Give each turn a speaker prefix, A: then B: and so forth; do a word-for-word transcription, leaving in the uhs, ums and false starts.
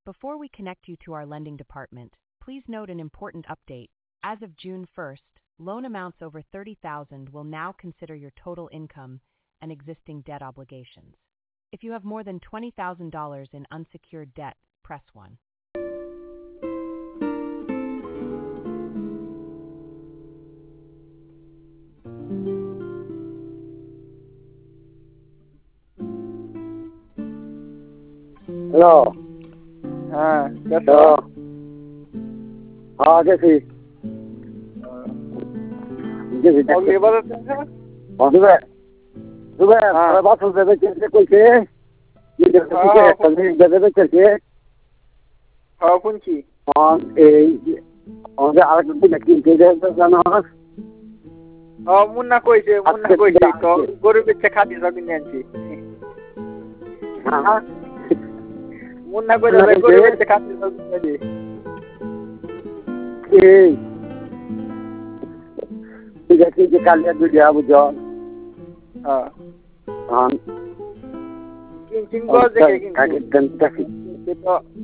A: Before we connect you to our lending department, please note an important update. As of June first, loan amounts over thirty thousand dollars will now consider your total income and existing debt obligations. If you have more than twenty thousand dollars in unsecured debt, press one.
B: Hello.
C: हाँ कैसे
B: Hello.
C: हो?
B: हाँ कैसी कैसी
C: और labour है?
B: हाँ सुबह सुबह
C: हाँ।
B: थोड़ा बात सुन रहे थे कैसे कोई से ये जैसे
C: हाँ,
B: ठीक है
C: हाँ।
B: तभी जैसे तो चलते
C: हाँ कौन सी?
B: हाँ ए और जो आगे कुछ नक्की के जैसे जाना है
C: हाँ मुन्ना कोई से मुन्ना कोई से को गोरु बेचे खाती सकिन जान्छी
B: हाँ
C: मुन्ना कोई से गोरु बेचे खाती सकिन जान्छी
B: ए ठीक है ठीक है कल या दूसरा बुझो
C: हाँ
B: हाँ
C: किन किन को देखे किन
B: काके गंदा सी
C: त्यो त